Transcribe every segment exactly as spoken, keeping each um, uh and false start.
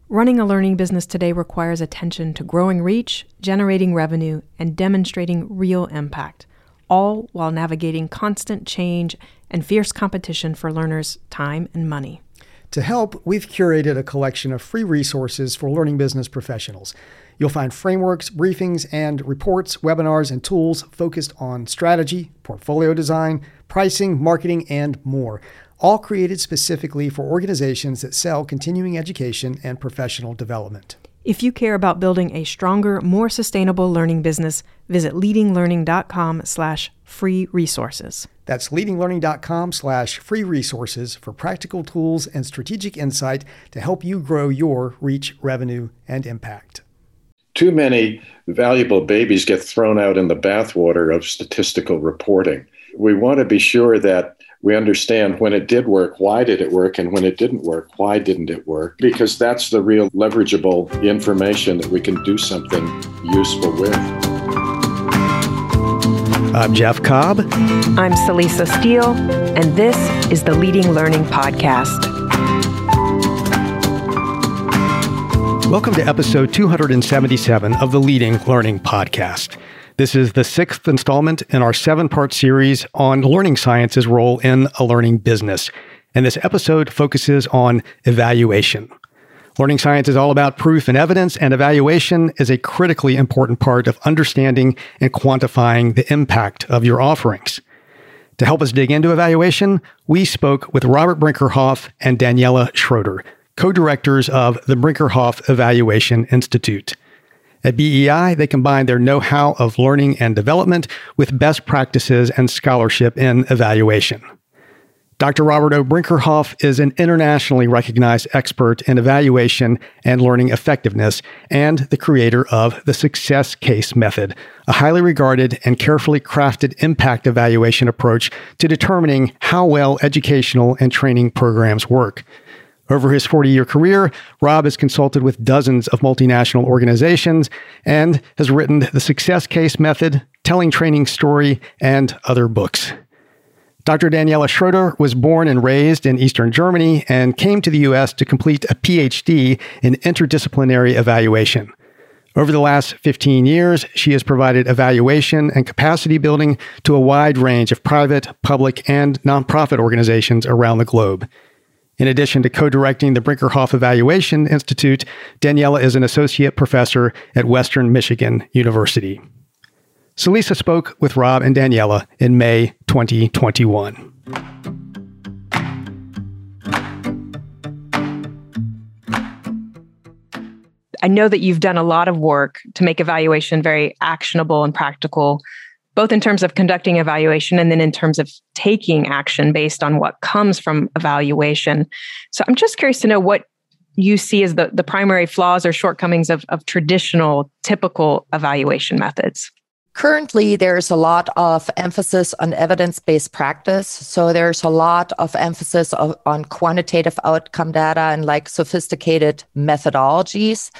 Running a learning business today requires attention to growing reach, generating revenue, and demonstrating real impact, all while navigating constant change and fierce competition for learners' time and money. To help, we've curated a collection of free resources for learning business professionals. You'll find frameworks, briefings, and reports, webinars, and tools focused on strategy, portfolio design, pricing, marketing, and more, all created specifically for organizations that sell continuing education and professional development. If you care about building a stronger, more sustainable learning business, visit leadinglearning.com slash free resources. That's leadinglearning.com slash free resources for practical tools and strategic insight to help you grow your reach, revenue, and impact. Too many valuable babies get thrown out in the bathwater of statistical reporting. We want to be sure that we understand when it did work, why did it work, and when it didn't work, why didn't it work? Because that's the real leverageable information that we can do something useful with. I'm Jeff Cobb. I'm Celisa Steele, and this is the Leading Learning Podcast. Welcome to episode two hundred seventy-seven of the Leading Learning Podcast. This is the sixth installment in our seven-part series on learning science's role in a learning business. And this episode focuses on evaluation. Learning science is all about proof and evidence, and evaluation is a critically important part of understanding and quantifying the impact of your offerings. To help us dig into evaluation, we spoke with Robert Brinkerhoff and Daniela Schroeder, co-directors of the Brinkerhoff Evaluation Institute. At B E I, they combine their know-how of learning and development with best practices and scholarship in evaluation. Doctor Robert O. Brinkerhoff is an internationally recognized expert in evaluation and learning effectiveness and the creator of the Success Case Method, a highly regarded and carefully crafted impact evaluation approach to determining how well educational and training programs work. Over his forty-year career, Rob has consulted with dozens of multinational organizations and has written The Success Case Method, Telling Training Story, and other books. Doctor Daniela Schroeder was born and raised in Eastern Germany and came to the U S to complete a P H D in interdisciplinary evaluation. Over the last fifteen years, she has provided evaluation and capacity building to a wide range of private, public, and nonprofit organizations around the globe. In addition to co-directing the Brinkerhoff Evaluation Institute, Daniela is an associate professor at Western Michigan University. Celisa spoke with Rob and Daniela in May twenty twenty-one. I know that you've done a lot of work to make evaluation very actionable and practical, both in terms of conducting evaluation and then in terms of taking action based on what comes from evaluation. So I'm just curious to know what you see as the, the primary flaws or shortcomings of, of traditional, typical evaluation methods. Currently, there's a lot of emphasis on evidence-based practice. So there's a lot of emphasis of, on quantitative outcome data and like sophisticated methodologies.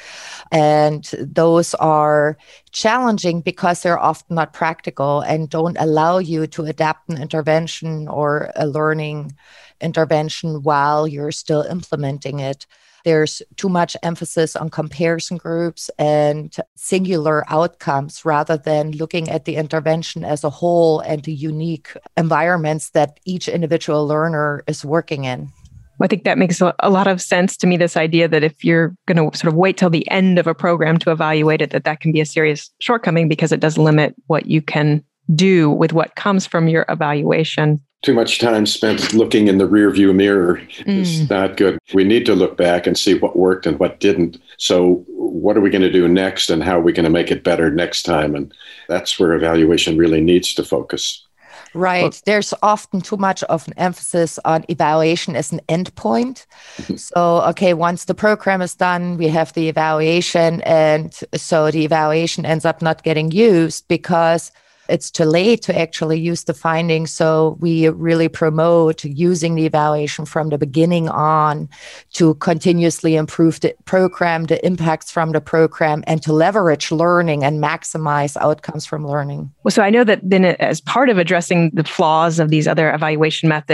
And those are challenging because they're often not practical and don't allow you to adapt an intervention or a learning intervention while you're still implementing it. There's too much emphasis on comparison groups and singular outcomes rather than looking at the intervention as a whole and the unique environments that each individual learner is working in. I think that makes a lot of sense to me, this idea that if you're going to sort of wait till the end of a program to evaluate it, that that can be a serious shortcoming because it does limit what you can do with what comes from your evaluation. Too much time spent looking in the rearview mirror is mm. not good. We need to look back and see what worked and what didn't. So what are we going to do next and how are we going to make it better next time? And that's where evaluation really needs to focus. Right. Well, there's often too much of an emphasis on evaluation as an endpoint. So, okay, once the program is done, we have the evaluation. And so the evaluation ends up not getting used because it's too late to actually use the findings. So we really promote using the evaluation from the beginning on to continuously improve the program, the impacts from the program, and to leverage learning and maximize outcomes from learning. Well, so I know that then as part of addressing the flaws of these other evaluation methods,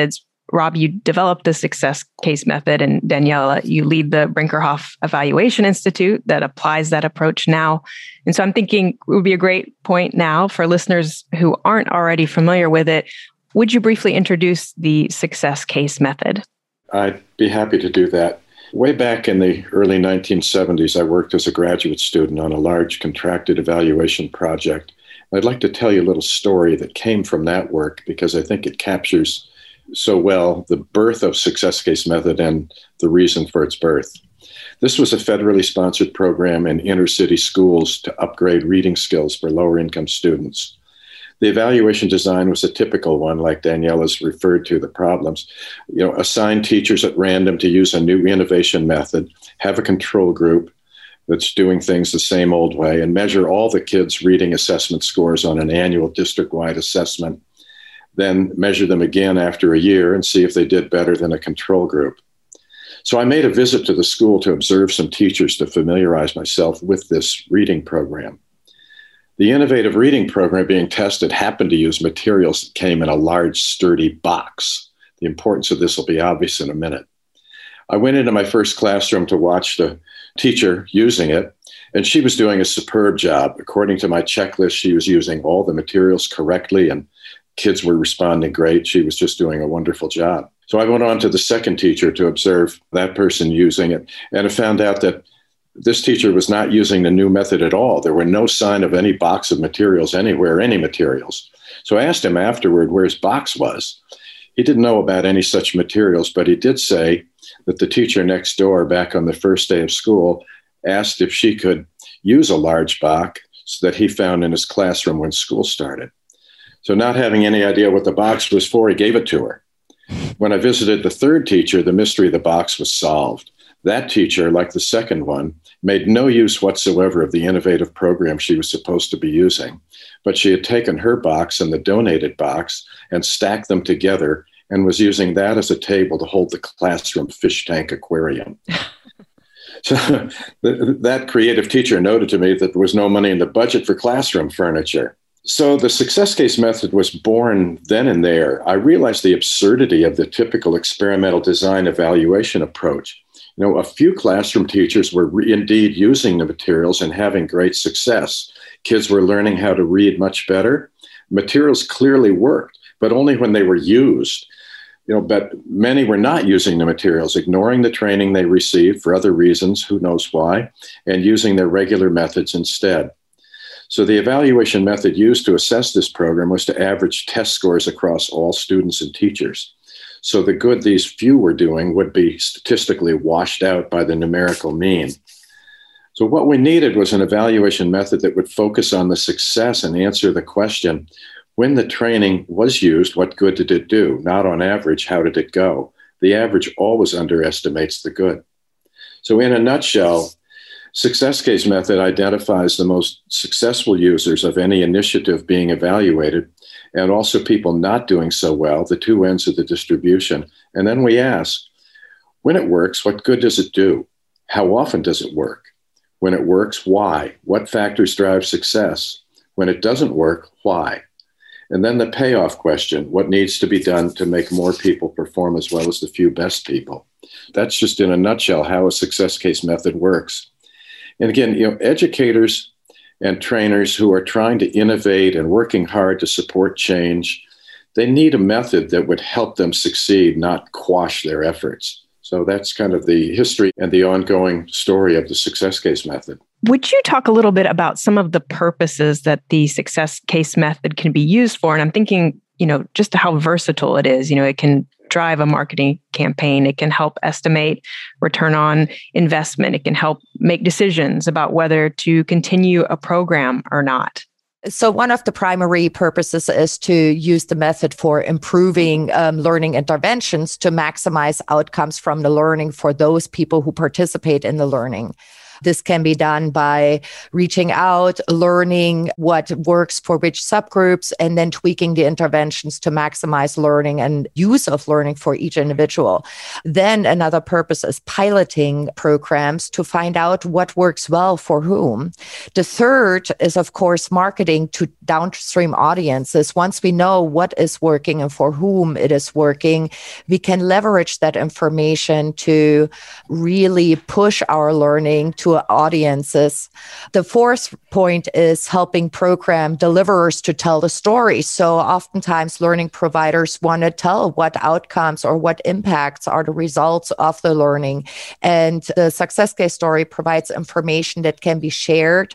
Rob, you developed the success case method, and Daniela, you lead the Brinkerhoff Evaluation Institute that applies that approach now. And so I'm thinking it would be a great point now for listeners who aren't already familiar with it. Would you briefly introduce the success case method? I'd be happy to do that. Way back in the early nineteen seventies, I worked as a graduate student on a large contracted evaluation project. I'd like to tell you a little story that came from that work because I think it captures so well the birth of success case method and the reason for its birth. This was a federally sponsored program in inner city schools to upgrade reading skills for lower income students. The evaluation design was a typical one, like Daniela's referred to the problems. You know, assign teachers at random to use a new innovation method, have a control group that's doing things the same old way, and measure all the kids' reading assessment scores on an annual district-wide assessment. Then measure them again after a year and see if they did better than a control group. So I made a visit to the school to observe some teachers to familiarize myself with this reading program. The innovative reading program being tested happened to use materials that came in a large, sturdy box. The importance of this will be obvious in a minute. I went into my first classroom to watch the teacher using it, and she was doing a superb job. According to my checklist, she was using all the materials correctly, and kids were responding great. She was just doing a wonderful job. So I went on to the second teacher to observe that person using it, and I found out that this teacher was not using the new method at all. There were no sign of any box of materials anywhere, any materials. So I asked him afterward where his box was. He didn't know about any such materials, but he did say that the teacher next door, back on the first day of school, asked if she could use a large box that he found in his classroom when school started. So not having any idea what the box was for, he gave it to her. When I visited the third teacher, the mystery of the box was solved. That teacher, like the second one, made no use whatsoever of the innovative program she was supposed to be using, but she had taken her box and the donated box and stacked them together and was using that as a table to hold the classroom fish tank aquarium. So that creative teacher noted to me that there was no money in the budget for classroom furniture. So the success case method was born then and there. I realized the absurdity of the typical experimental design evaluation approach. You know, a few classroom teachers were re- indeed using the materials and having great success. Kids were learning how to read much better. Materials clearly worked, but only when they were used. You know, but many were not using the materials, ignoring the training they received for other reasons, who knows why, and using their regular methods instead. So the evaluation method used to assess this program was to average test scores across all students and teachers. So the good these few were doing would be statistically washed out by the numerical mean. So what we needed was an evaluation method that would focus on the success and answer the question, when the training was used, what good did it do? Not on average, how did it go? The average always underestimates the good. So in a nutshell, success case method identifies the most successful users of any initiative being evaluated, and also people not doing so well, the two ends of the distribution. And then we ask, when it works, what good does it do? How often does it work? When it works, why? What factors drive success? When it doesn't work, why? And then the payoff question, what needs to be done to make more people perform as well as the few best people? That's just in a nutshell how a success case method works. And again, you know, educators and trainers who are trying to innovate and working hard to support change, they need a method that would help them succeed, not quash their efforts. So that's kind of the history and the ongoing story of the success case method. Would you talk a little bit about some of the purposes that the success case method can be used for? And I'm thinking, you know, just how versatile it is. You know, it can drive a marketing campaign. It can help estimate return on investment. It can help make decisions about whether to continue a program or not. So one of the primary purposes is to use the method for improving um, learning interventions to maximize outcomes from the learning for those people who participate in the learning. This can be done by reaching out, learning what works for which subgroups, and then tweaking the interventions to maximize learning and use of learning for each individual. Then another purpose is piloting programs to find out what works well for whom. The third is, of course, marketing to downstream audiences. Once we know what is working and for whom it is working, we can leverage that information to really push our learning to audiences. The fourth point is helping program deliverers to tell the story. So oftentimes learning providers want to tell what outcomes or what impacts are the results of the learning. And the success case story provides information that can be shared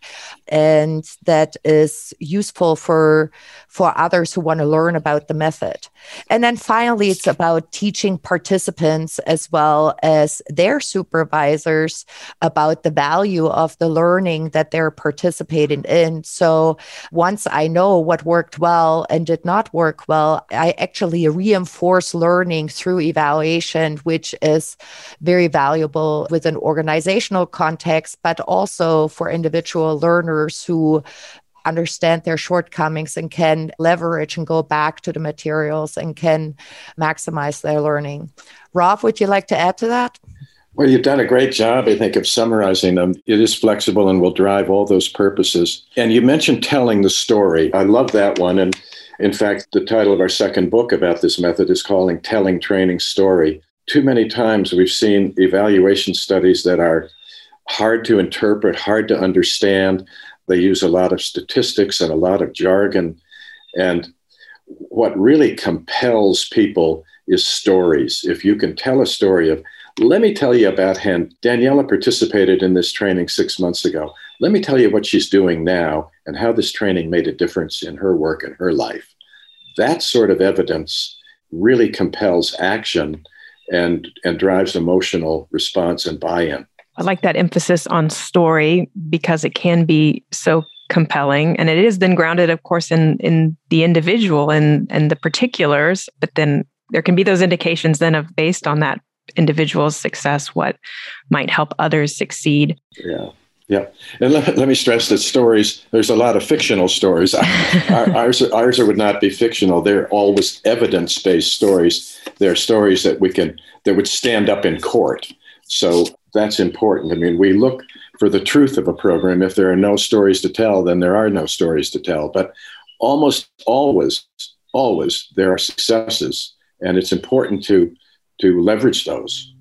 and that is useful for, for others who want to learn about the method. And then finally, it's about teaching participants as well as their supervisors about the value of the learning that they're participating in. So once I know what worked well and did not work well, I actually reinforce learning through evaluation, which is very valuable with an organizational context, but also for individual learners who understand their shortcomings and can leverage and go back to the materials and can maximize their learning. Rob, would you like to add to that? Well, you've done a great job, I think, of summarizing them. It is flexible and will drive all those purposes. And you mentioned telling the story. I love that one. And in fact, the title of our second book about this method is calling Telling Training Story. Too many times we've seen evaluation studies that are hard to interpret, hard to understand. They use a lot of statistics and a lot of jargon. And what really compels people is stories. If you can tell a story of, let me tell you about how Daniela participated in this training six months ago. Let me tell you what she's doing now and how this training made a difference in her work and her life. That sort of evidence really compels action and, and drives emotional response and buy-in. I like that emphasis on story because it can be so compelling. And it is then grounded, of course, in, in the individual and, and the particulars. But then there can be those indications then of based on that individual's success, what might help others succeed. Yeah. Yeah. And let, let me stress that stories, there's a lot of fictional stories. Our, ours, ours would not be fictional. They're always evidence-based stories. They're stories that we can, that would stand up in court. So that's important. I mean, we look for the truth of a program. If there are no stories to tell, then there are no stories to tell. But almost always, always there are successes. And it's important to, to leverage those.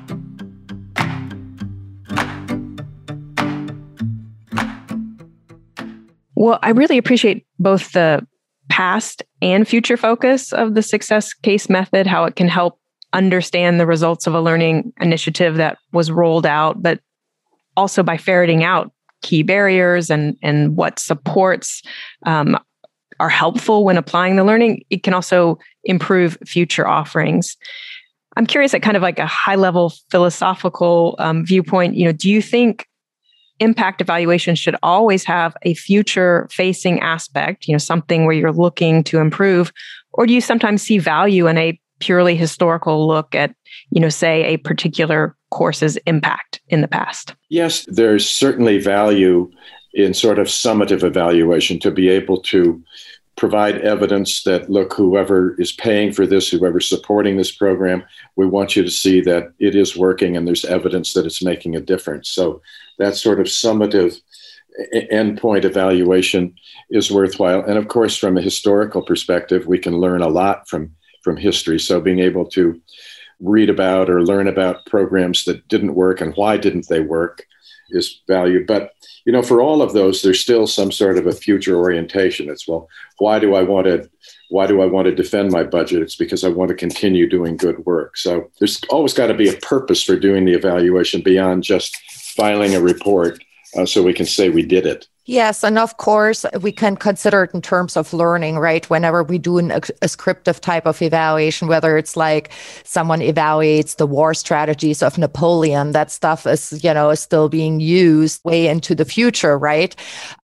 Well, I really appreciate both the past and future focus of the success case method, how it can help understand the results of a learning initiative that was rolled out, but also by ferreting out key barriers and, and what supports um, are helpful when applying the learning, it can also improve future offerings. I'm curious at kind of like a high level philosophical um, viewpoint, you know, do you think impact evaluation should always have a future facing aspect, you know, something where you're looking to improve, or do you sometimes see value in a purely historical look at, you know, say a particular course's impact in the past? Yes, there's certainly value in sort of summative evaluation to be able to provide evidence that, look, whoever is paying for this, whoever's supporting this program, we want you to see that it is working and there's evidence that it's making a difference. So that sort of summative endpoint evaluation is worthwhile. And of course, from a historical perspective, we can learn a lot from, from history. So being able to read about or learn about programs that didn't work and why didn't they work is valued. But, you know, for all of those, there's still some sort of a future orientation. It's, well, why do I want to, why do I want to defend my budget? It's because I want to continue doing good work. So there's always got to be a purpose for doing the evaluation beyond just filing a report uh, so we can say we did it. Yes, and of course, we can consider it in terms of learning, right? Whenever we do an ascriptive type of evaluation, whether it's like someone evaluates the war strategies of Napoleon, that stuff is, you know, is still being used way into the future, right?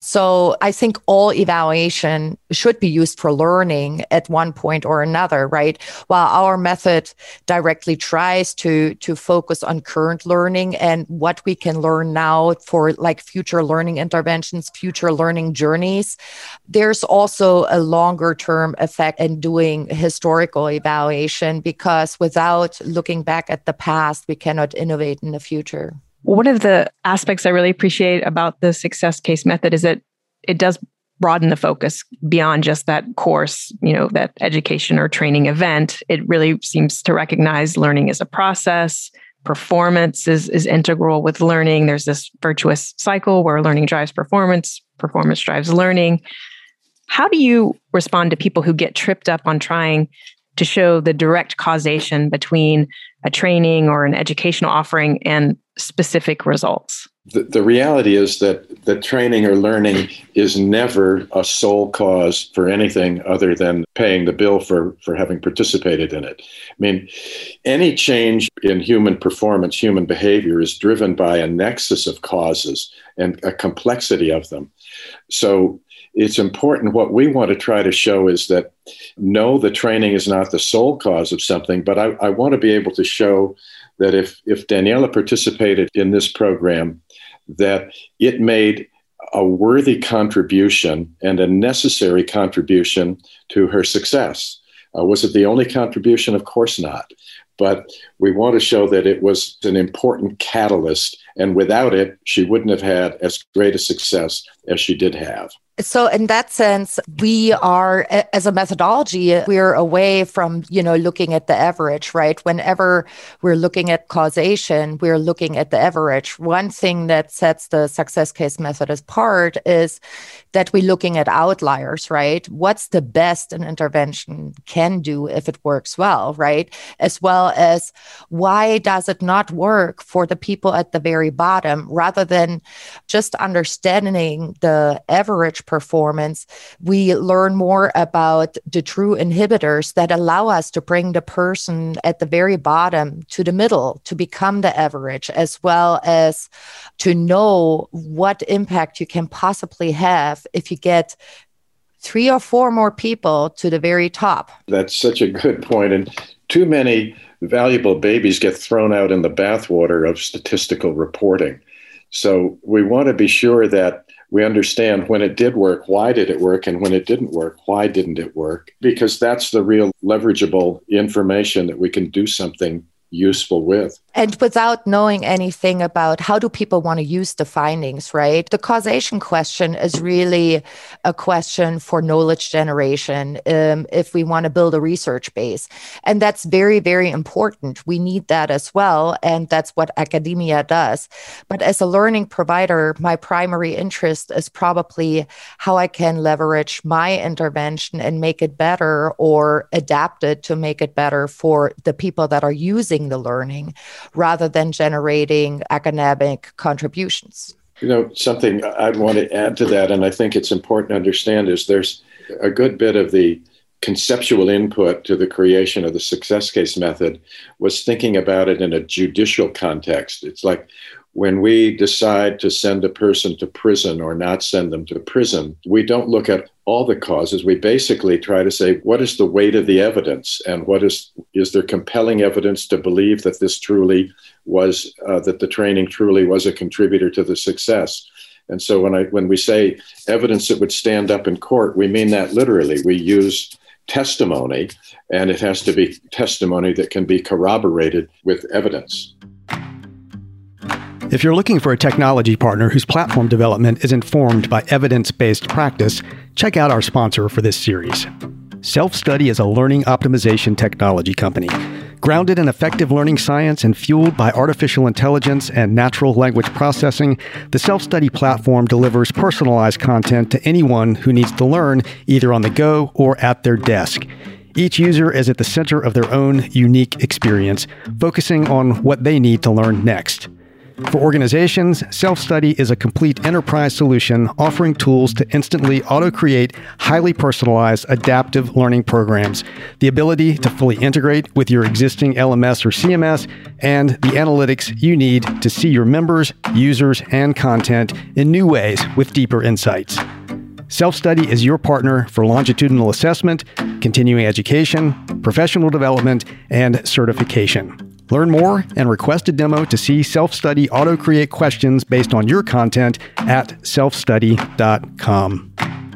So I think all evaluation should be used for learning at one point or another, right? While our method directly tries to, to focus on current learning and what we can learn now for like future learning interventions, future learning journeys, there's also a longer term effect in doing historical evaluation, because without looking back at the past, we cannot innovate in the future. One of the aspects I really appreciate about the success case method is that it does broaden the focus beyond just that course, you know, that education or training event. It really seems to recognize learning as a process. Performance is, is integral with learning. There's this virtuous cycle where learning drives performance, performance drives learning. How do you respond to people who get tripped up on trying to show the direct causation between a training or an educational offering and specific results? The, the reality is that the training or learning is never a sole cause for anything other than paying the bill for, for having participated in it. I mean, any change in human performance, human behavior is driven by a nexus of causes and a complexity of them. So it's important. What we want to try to show is that, no, the training is not the sole cause of something, but I, I want to be able to show that if, if Daniela participated in this program, that it made a worthy contribution and a necessary contribution to her success. Uh, was it the only contribution? Of course not. But we want to show that it was an important catalyst, and without it, she wouldn't have had as great a success as she did have. So in that sense, we are, as a methodology, we're away from, you know, looking at the average, right? Whenever we're looking at causation, we're looking at the average. One thing that sets the success case method apart is that we're looking at outliers, right? What's the best an intervention can do if it works well, right? As well as why does it not work for the people at the very bottom, rather than just understanding the average performance. We learn more about the true inhibitors that allow us to bring the person at the very bottom to the middle, to become the average, as well as to know what impact you can possibly have if you get three or four more people to the very top. That's such a good point. And too many valuable babies get thrown out in the bathwater of statistical reporting. So we want to be sure that we understand when it did work, why did it work? And when it didn't work, why didn't it work? Because that's the real leverageable information that we can do something useful with. And without knowing anything about how do people want to use the findings, right? The causation question is really a question for knowledge generation um, if we want to build a research base. And that's very, very important. We need that as well. And that's what academia does. But as a learning provider, my primary interest is probably how I can leverage my intervention and make it better, or adapt it to make it better for the people that are using the learning, rather than generating academic contributions. You know, something I'd want to add to that, and I think it's important to understand, is there's a good bit of the conceptual input to the creation of the success case method was thinking about it in a judicial context. It's like when we decide to send a person to prison or not send them to prison, we don't look at all the causes. We basically try to say, what is the weight of the evidence? And what is, is there compelling evidence to believe that this truly was, uh, that the training truly was a contributor to the success? And so when I, when we say evidence that would stand up in court, we mean that literally. We use testimony, and it has to be testimony that can be corroborated with evidence. If you're looking for a technology partner whose platform development is informed by evidence-based practice, check out our sponsor for this series. Self-Study is a learning optimization technology company. Grounded in effective learning science and fueled by artificial intelligence and natural language processing, the Self-Study platform delivers personalized content to anyone who needs to learn, either on the go or at their desk. Each user is at the center of their own unique experience, focusing on what they need to learn next. For organizations, Self-Study is a complete enterprise solution offering tools to instantly auto-create highly personalized adaptive learning programs, the ability to fully integrate with your existing L M S or C M S, and the analytics you need to see your members, users, and content in new ways with deeper insights. Self-Study is your partner for longitudinal assessment, continuing education, professional development, and certification. Learn more and request a demo to see Self-Study auto-create questions based on your content at self study dot com.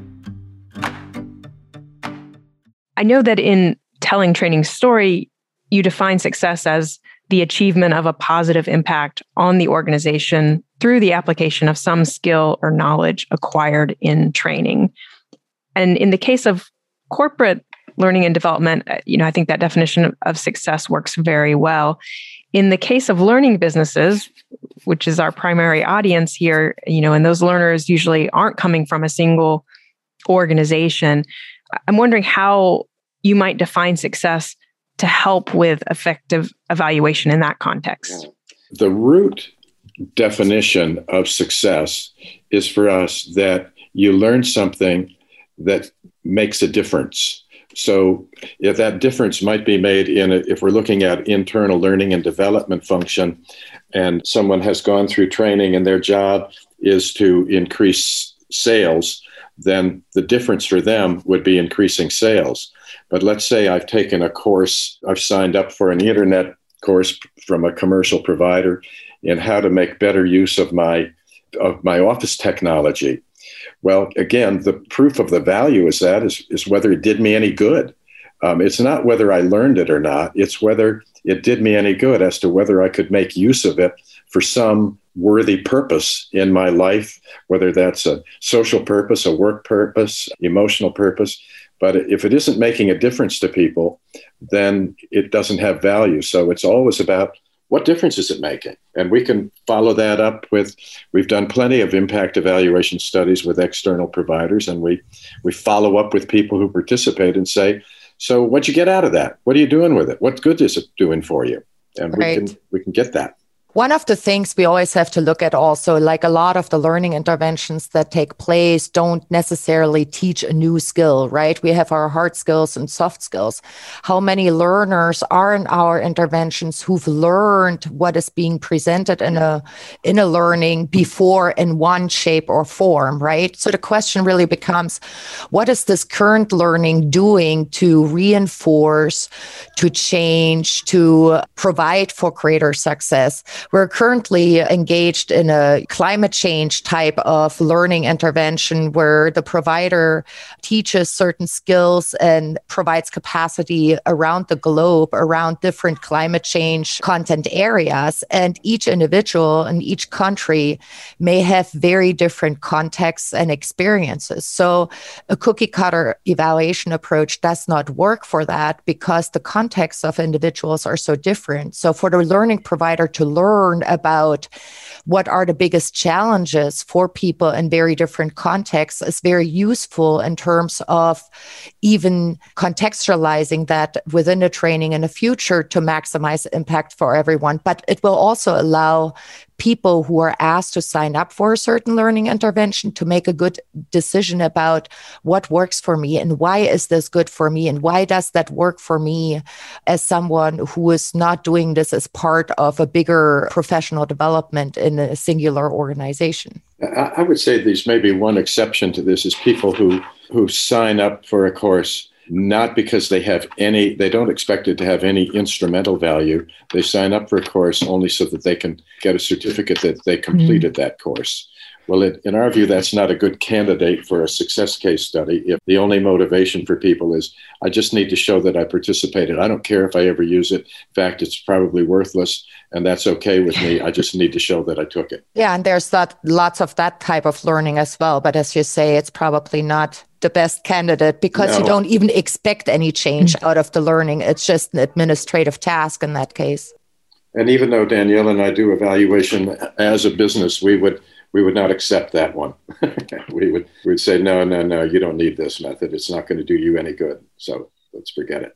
I know that in telling training story, you define success as the achievement of a positive impact on the organization through the application of some skill or knowledge acquired in training. And in the case of corporate learning and development, you know, I think that definition of success works very well. In the case of learning businesses, which is our primary audience here, you know, and those learners usually aren't coming from a single organization, I'm wondering how you might define success to help with effective evaluation in that context. The root definition of success is for us that you learn something that makes a difference. So if that difference might be made in, a, if we're looking at internal learning and development function, and someone has gone through training and their job is to increase sales, then the difference for them would be increasing sales. But let's say I've taken a course, I've signed up for an internet course from a commercial provider in how to make better use of my of my office technology. Well, again, the proof of the value is that is, is whether it did me any good. Um, it's not whether I learned it or not. It's whether it did me any good as to whether I could make use of it for some worthy purpose in my life, whether that's a social purpose, a work purpose, emotional purpose. But if it isn't making a difference to people, then it doesn't have value. So it's always about what difference is it making? And we can follow that up with, we've done plenty of impact evaluation studies with external providers, and we we follow up with people who participate and say, so what'd you get out of that? What are you doing with it? What good is it doing for you? And Right. we can we can get that. One of the things we always have to look at also, like a lot of the learning interventions that take place don't necessarily teach a new skill, right? We have our hard skills and soft skills. How many learners are in our interventions who've learned what is being presented in a, in a learning before in one shape or form, right? So the question really becomes, what is this current learning doing to reinforce, to change, to provide for greater success? We're currently engaged in a climate change type of learning intervention where the provider teaches certain skills and provides capacity around the globe, around different climate change content areas. And each individual in each country may have very different contexts and experiences. So a cookie cutter evaluation approach does not work for that because the contexts of individuals are so different. So for the learning provider to learn about what are the biggest challenges for people in very different contexts is very useful in terms of even contextualizing that within the training in the future to maximize impact for everyone. But it will also allow people who are asked to sign up for a certain learning intervention to make a good decision about what works for me and why is this good for me and why does that work for me as someone who is not doing this as part of a bigger professional development in a singular organization. I would say there's maybe one exception to this is people who, who sign up for a course not because they have any, they don't expect it to have any instrumental value. They sign up for a course only so that they can get a certificate that they completed mm-hmm. that course. Well, it, in our view, that's not a good candidate for a success case study if the only motivation for people is, I just need to show that I participated. I don't care if I ever use it. In fact, it's probably worthless, and that's okay with me. I just need to show that I took it. Yeah, and there's that, lots of that type of learning as well. But as you say, it's probably not the best candidate because no. you don't even expect any change mm-hmm. out of the learning. It's just an administrative task in that case. And even though Danielle and I do evaluation as a business, we would we would not accept that one. we would we'd say, no, no, no, you don't need this method. It's not going to do you any good. So let's forget it.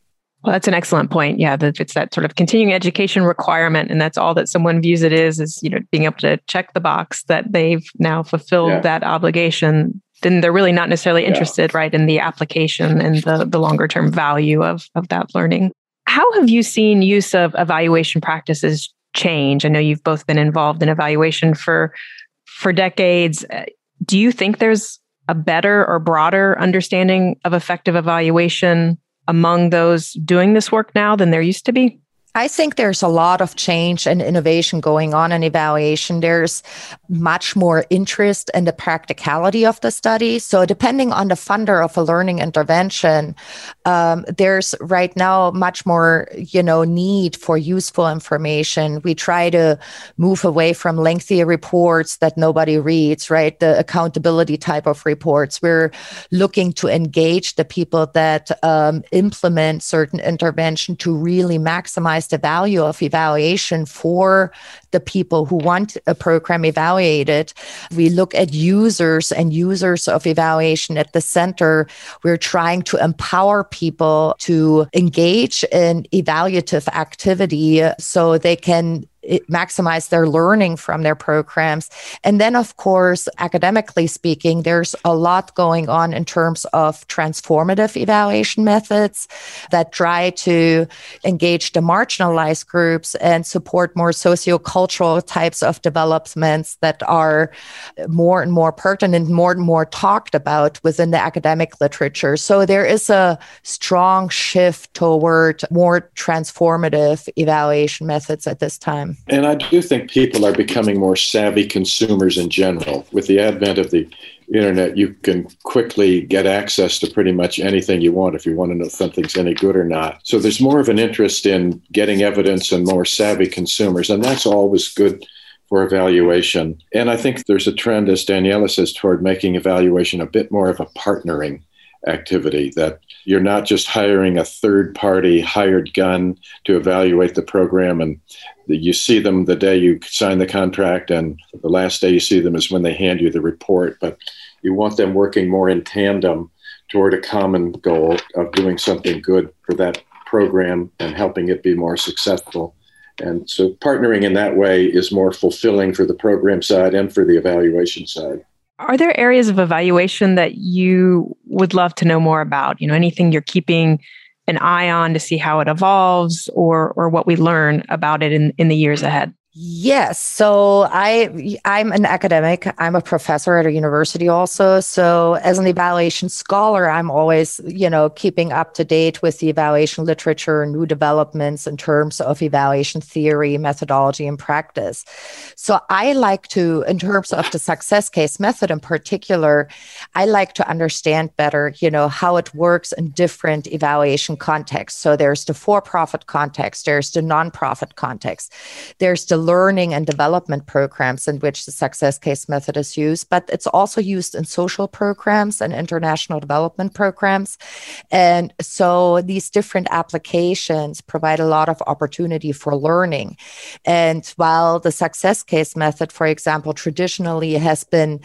Well, that's an excellent point. Yeah, that it's that sort of continuing education requirement, and that's all that someone views it is, is, you know, being able to check the box that they've now fulfilled yeah. that obligation. Then they're really not necessarily interested, yeah. right, in the application and the, the longer term value of, of that learning. How have you seen use of evaluation practices change? I know you've both been involved in evaluation for, for decades. Do you think there's a better or broader understanding of effective evaluation among those doing this work now than there used to be? I think there's a lot of change and innovation going on in evaluation. There's much more interest in the practicality of the study. So depending on the funder of a learning intervention, um, there's right now much more, you know, need for useful information. We try to move away from lengthy reports that nobody reads, right? The accountability type of reports. We're looking to engage the people that um, implement certain intervention to really maximize the value of evaluation for the people who want a program evaluated. We look at users and users of evaluation at the center. We're trying to empower people to engage in evaluative activity so they can maximize their learning from their programs. And then, of course, academically speaking, there's a lot going on in terms of transformative evaluation methods that try to engage the marginalized groups and support more sociocultural types of developments that are more and more pertinent, more and more talked about within the academic literature. So there is a strong shift toward more transformative evaluation methods at this time. And I do think people are becoming more savvy consumers in general. With the advent of the internet, you can quickly get access to pretty much anything you want if you want to know if something's any good or not. So there's more of an interest in getting evidence and more savvy consumers, and that's always good for evaluation. And I think there's a trend, as Daniela says, toward making evaluation a bit more of a partnering activity, that you're not just hiring a third-party hired gun to evaluate the program, and you see them the day you sign the contract, and the last day you see them is when they hand you the report. But you want them working more in tandem toward a common goal of doing something good for that program and helping it be more successful. And so partnering in that way is more fulfilling for the program side and for the evaluation side. Are there areas of evaluation that you would love to know more about? You know, anything you're keeping an eye on to see how it evolves, or or what we learn about it in, in the years ahead? Yes. So I, I'm an academic. I'm a professor at a university also. So as an evaluation scholar, I'm always, you know, keeping up to date with the evaluation literature, new developments in terms of evaluation theory, methodology, and practice. So I like to, in terms of the success case method in particular, I like to understand better, you know, how it works in different evaluation contexts. So there's the for-profit context, there's the nonprofit context, there's the learning and development programs in which the success case method is used, but it's also used in social programs and international development programs. And so these different applications provide a lot of opportunity for learning. And while the success case method, for example, traditionally has been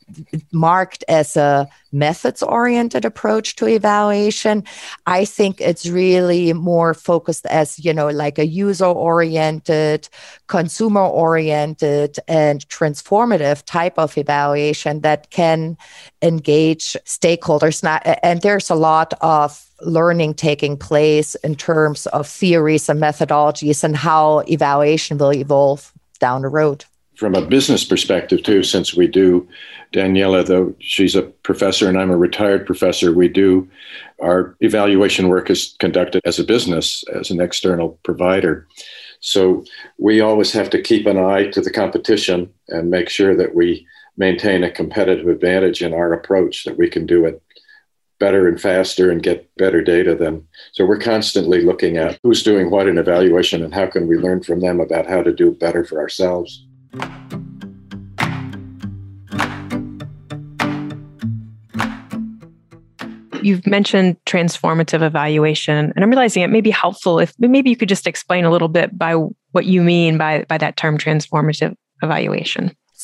marked as a methods-oriented approach to evaluation, I think it's really more focused as, you know, like a user-oriented, consumer-oriented, and transformative type of evaluation that can engage stakeholders. And there's a lot of learning taking place in terms of theories and methodologies and how evaluation will evolve down the road. From a business perspective, too, since we do, Daniela, though she's a professor and I'm a retired professor, we do, our evaluation work is conducted as a business, as an external provider. So we always have to keep an eye to the competition and make sure that we maintain a competitive advantage in our approach, that we can do it better and faster and get better data than. So we're constantly looking at who's doing what in evaluation and how can we learn from them about how to do better for ourselves. You've mentioned transformative evaluation, and I'm realizing it may be helpful if maybe you could just explain a little bit by what you mean by, by that term transformative evaluation.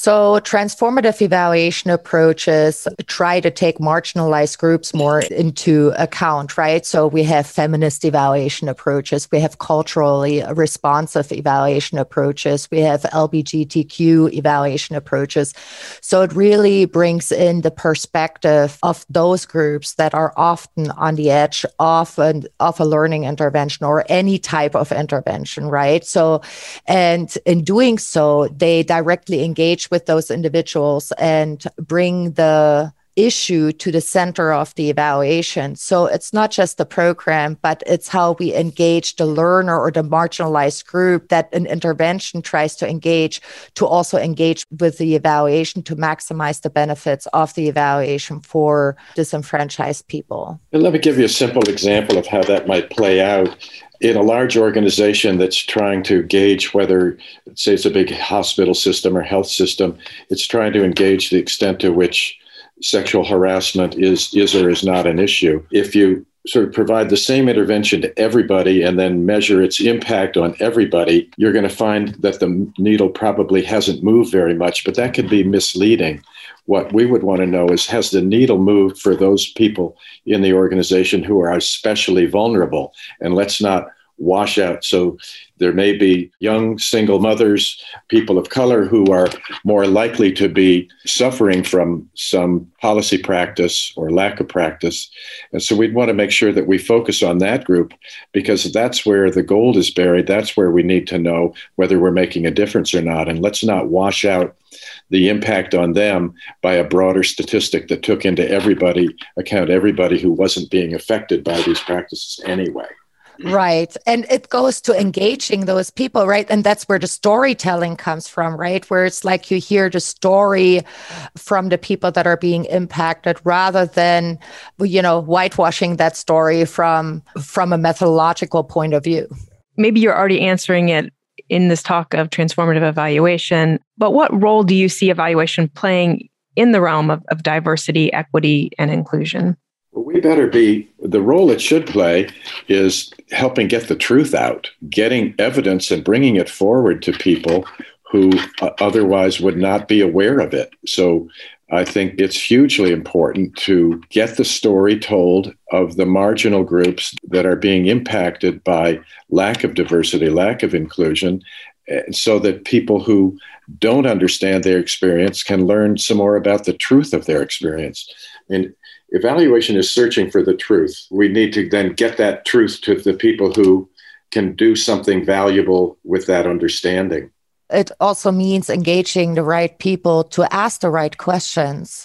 So transformative evaluation approaches try to take marginalized groups more into account, right? So we have feminist evaluation approaches, we have culturally responsive evaluation approaches, we have L G B T Q evaluation approaches. So it really brings in the perspective of those groups that are often on the edge of, an, of a learning intervention or any type of intervention, right? So, and in doing so, they directly engage with those individuals and bring the issue to the center of the evaluation. So it's not just the program, but it's how we engage the learner or the marginalized group that an intervention tries to engage, to also engage with the evaluation to maximize the benefits of the evaluation for disenfranchised people. And let me give you a simple example of how that might play out. In a large organization that's trying to gauge whether, say it's a big hospital system or health system, it's trying to engage the extent to which sexual harassment is, is or is not an issue. If you sort of provide the same intervention to everybody and then measure its impact on everybody, you're going to find that the needle probably hasn't moved very much, but that could be misleading. What we would want to know is, has the needle moved for those people in the organization who are especially vulnerable? And let's not wash out. So there may be young single mothers, people of color who are more likely to be suffering from some policy practice or lack of practice. And so we'd want to make sure that we focus on that group, because that's where the gold is buried. That's where we need to know whether we're making a difference or not. And let's not wash out the impact on them by a broader statistic that took into everybody, account everybody who wasn't being affected by these practices anyway. Right. And it goes to engaging those people, right? And that's where the storytelling comes from, right? Where it's like you hear the story from the people that are being impacted rather than, you know, whitewashing that story from, from a methodological point of view. Maybe you're already answering it in this talk of transformative evaluation, but what role do you see evaluation playing in the realm of, of diversity, equity, and inclusion? Well, we better be, the role it should play is helping get the truth out, getting evidence and bringing it forward to people who uh, otherwise would not be aware of it. So I think it's hugely important to get the story told of the marginal groups that are being impacted by lack of diversity, lack of inclusion, so that people who don't understand their experience can learn some more about the truth of their experience. And evaluation is searching for the truth. We need to then get that truth to the people who can do something valuable with that understanding. It also means engaging the right people to ask the right questions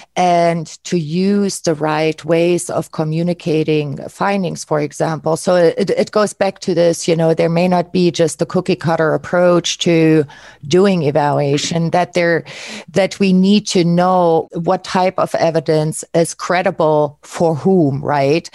and to use the right ways of communicating findings, for example. So it, it goes back to this, you know, there may not be just a cookie cutter approach to doing evaluation, that there, that we need to know what type of evidence is credible for whom, right?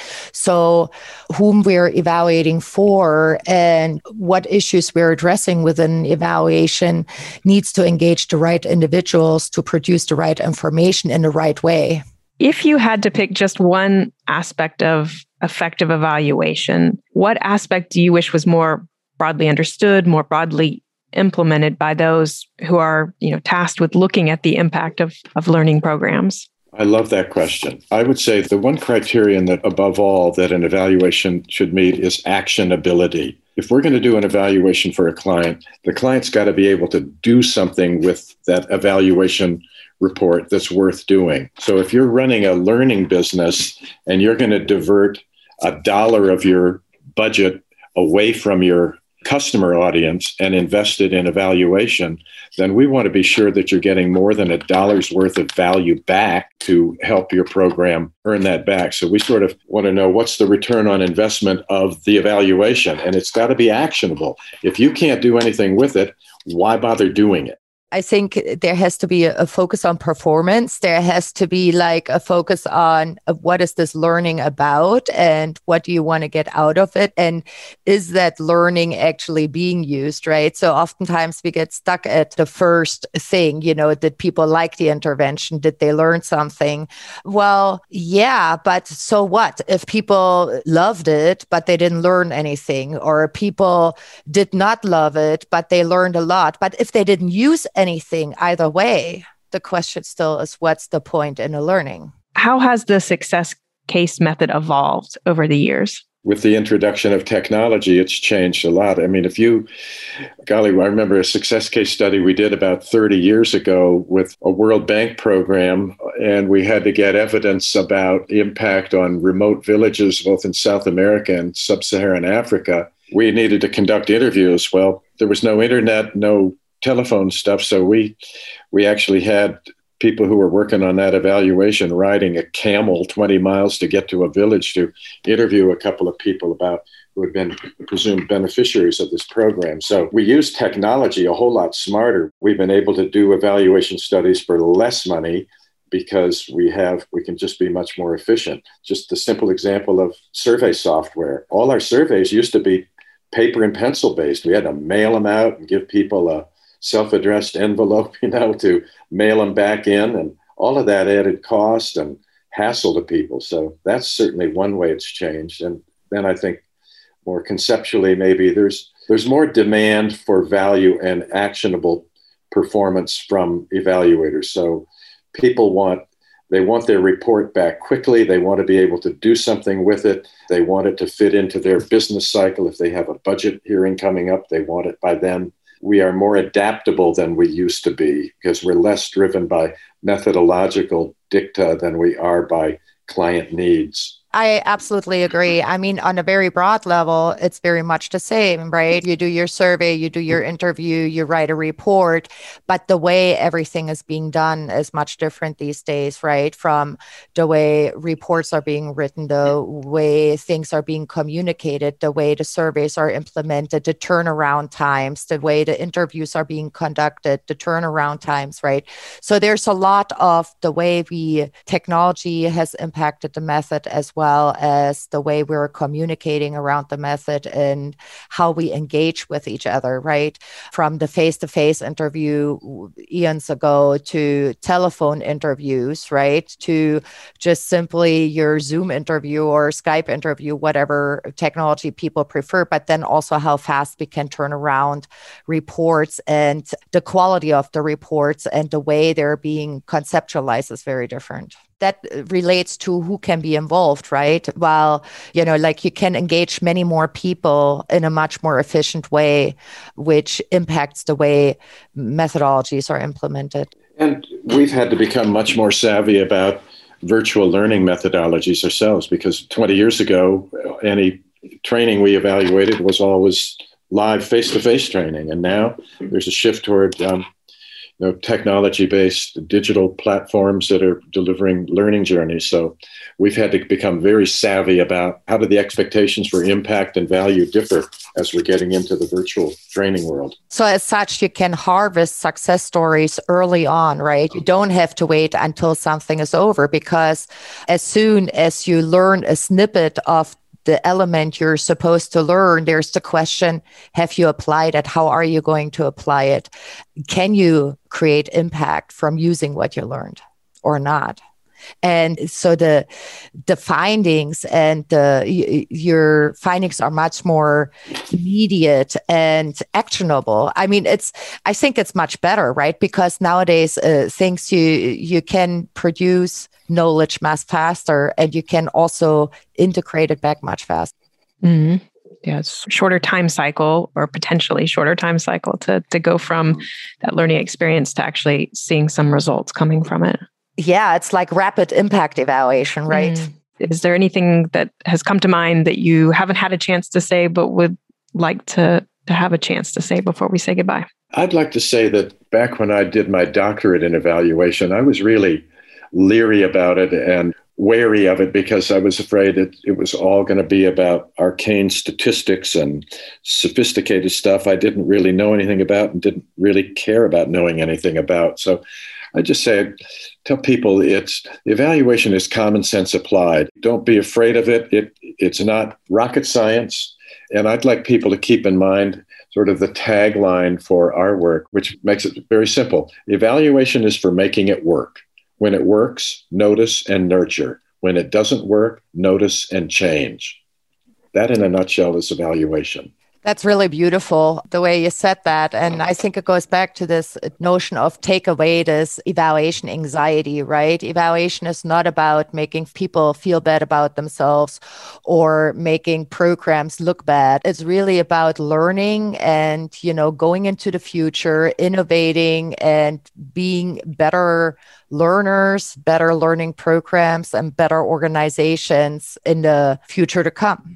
So whom we're evaluating for and what issues we're addressing within evaluation needs to engage the right individuals to produce the right information in the right way. If you had to pick just one aspect of effective evaluation, what aspect do you wish was more broadly understood, more broadly implemented by those who are, you know, tasked with looking at the impact of, of learning programs? I love that question. I would say the one criterion that above all that an evaluation should meet is actionability. If we're going to do an evaluation for a client, the client's got to be able to do something with that evaluation report that's worth doing. So if you're running a learning business and you're going to divert a dollar of your budget away from your customer audience and invest it in evaluation, then we want to be sure that you're getting more than a dollar's worth of value back to help your program earn that back. So we sort of want to know what's the return on investment of the evaluation, and it's got to be actionable. If you can't do anything with it, why bother doing it? I think there has to be a focus on performance. There has to be like a focus on what is this learning about and what do you want to get out of it? And is that learning actually being used, right? So oftentimes we get stuck at the first thing, you know, did people like the intervention? Did they learn something? Well, yeah, but so what? If people loved it, but they didn't learn anything, or people did not love it, but they learned a lot. But if they didn't use anything either way. The question still is, what's the point in a learning? How has the success case method evolved over the years? With the introduction of technology, it's changed a lot. I mean, if you, golly, I remember a success case study we did about thirty years ago with a World Bank program, and we had to get evidence about impact on remote villages, both in South America and Sub-Saharan Africa. We needed to conduct interviews. Well, there was no internet, no telephone stuff, so we we actually had people who were working on that evaluation riding a camel twenty miles to get to a village to interview a couple of people about who had been presumed beneficiaries of this program. So we use technology a whole lot smarter. We've been able to do evaluation studies for less money because we have we can just be much more efficient. Just the simple example of survey software. All our surveys used to be paper and pencil based. We had to mail them out and give people a self-addressed envelope, you know, to mail them back in, and all of that added cost and hassle to people. So that's certainly one way it's changed. And then I think more conceptually, maybe there's there's more demand for value and actionable performance from evaluators. So people want they want their report back quickly. They want to be able to do something with it. They want it to fit into their business cycle. If they have a budget hearing coming up, they want it by then. We are more adaptable than we used to be because we're less driven by methodological dicta than we are by client needs. I absolutely agree. I mean, on a very broad level, it's very much the same, right? You do your survey, you do your interview, you write a report, but the way everything is being done is much different these days, right? From the way reports are being written, the way things are being communicated, the way the surveys are implemented, the turnaround times, the way the interviews are being conducted, the turnaround times, right? So there's a lot of the way we, technology has impacted the method as well. well as the way we're communicating around the method and how we engage with each other, right? From the face-to-face interview eons ago to telephone interviews, right? To just simply your Zoom interview or Skype interview, whatever technology people prefer, but then also how fast we can turn around reports and the quality of the reports and the way they're being conceptualized is very different. That relates to who can be involved, right? While, you know, like you can engage many more people in a much more efficient way, which impacts the way methodologies are implemented. And we've had to become much more savvy about virtual learning methodologies ourselves, because twenty years ago, any training we evaluated was always live face-to-face training. And now there's a shift toward um, you know, technology-based digital platforms that are delivering learning journeys. So we've had to become very savvy about how do the expectations for impact and value differ as we're getting into the virtual training world. So as such, you can harvest success stories early on, right? You don't have to wait until something is over, because as soon as you learn a snippet of the element you're supposed to learn, there's the question, have you applied it? How are you going to apply it? Can you create impact from using what you learned or not? And so the the findings and the y- your findings are much more immediate and actionable. I mean, it's I think it's much better, right? Because nowadays uh, things you you can produce knowledge much faster, and you can also integrate it back much faster. Mm-hmm. Yeah, it's shorter time cycle, or potentially shorter time cycle to to go from that learning experience to actually seeing some results coming from it. Yeah, it's like rapid impact evaluation, right? Mm. Is there anything that has come to mind that you haven't had a chance to say, but would like to, to have a chance to say before we say goodbye? I'd like to say that back when I did my doctorate in evaluation, I was really leery about it and wary of it, because I was afraid that it was all going to be about arcane statistics and sophisticated stuff I didn't really know anything about and didn't really care about knowing anything about. So I just say, tell people it's evaluation is common sense applied. Don't be afraid of it. It it's not rocket science. And I'd like people to keep in mind sort of the tagline for our work, which makes it very simple. Evaluation is for making it work. When it works, notice and nurture. When it doesn't work, notice and change. That in a nutshell is evaluation. That's really beautiful, the way you said that. And I think it goes back to this notion of take away this evaluation anxiety, right? Evaluation is not about making people feel bad about themselves or making programs look bad. It's really about learning and, you know, going into the future, innovating and being better learners, better learning programs, and better organizations in the future to come.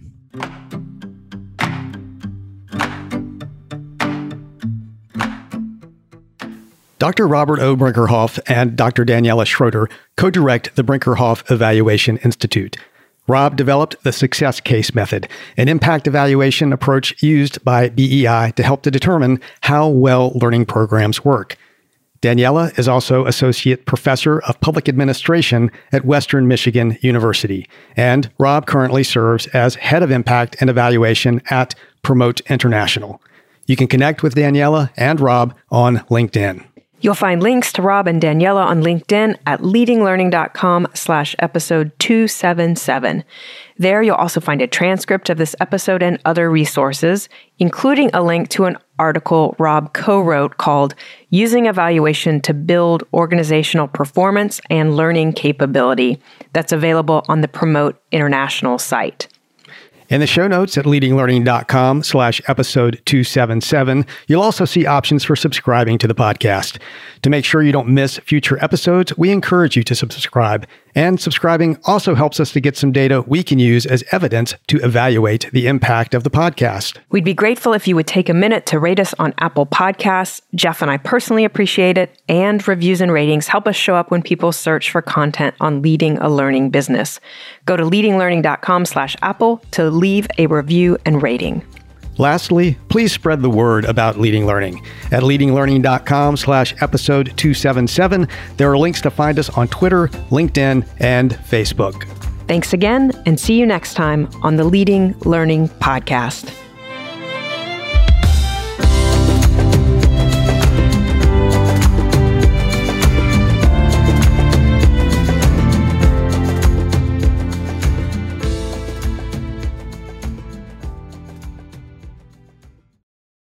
Doctor Robert O. Brinkerhoff and Doctor Daniela Schroeder co-direct the Brinkerhoff Evaluation Institute. Rob developed the success case method, an impact evaluation approach used by B E I to help to determine how well learning programs work. Daniela is also Associate Professor of Public Administration at Western Michigan University, and Rob currently serves as Head of Impact and Evaluation at Promote International. You can connect with Daniela and Rob on LinkedIn. You'll find links to Rob and Daniela on LinkedIn at leadinglearning.com slash episode 277. There, you'll also find a transcript of this episode and other resources, including a link to an article Rob co-wrote called Using Evaluation to Build Organizational Performance and Learning Capability, that's available on the Promote International site. In the show notes at leadinglearning.com slash episode 277, you'll also see options for subscribing to the podcast. To make sure you don't miss future episodes, we encourage you to subscribe. And subscribing also helps us to get some data we can use as evidence to evaluate the impact of the podcast. We'd be grateful if you would take a minute to rate us on Apple Podcasts. Jeff and I personally appreciate it. And reviews and ratings help us show up when people search for content on leading a learning business. Go to leadinglearning.com slash Apple to leave a review and rating. Lastly, please spread the word about Leading Learning. At leadinglearning.com slash episode 277, there are links to find us on Twitter, LinkedIn, and Facebook. Thanks again, and see you next time on the Leading Learning Podcast.